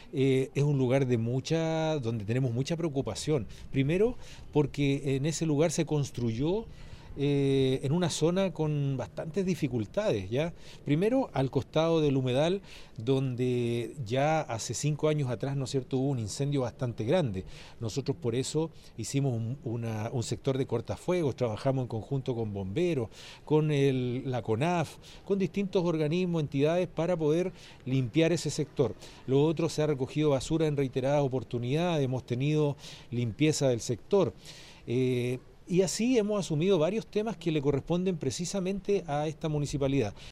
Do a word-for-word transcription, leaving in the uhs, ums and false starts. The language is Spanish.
eh, es un lugar de mucha, donde tenemos mucha preocupación. Primero, porque en ese lugar se construyó eh, en una zona con bastantes dificultades, ¿ya? Primero, al costado del humedal, donde ya hace cinco años atrás, ¿no es cierto?, hubo un incendio bastante grande. Nosotros por eso hicimos un, una, un sector de cortafuegos, trabajamos en conjunto con bomberos, con el, la CONAF, con distintos organismos, entidades, para poder limpiar ese sector. Lo otro, se ha recogido basura en reiteradas oportunidades, hemos tenido limpieza del sector. Eh, y así hemos asumido varios temas que le corresponden precisamente a esta municipalidad.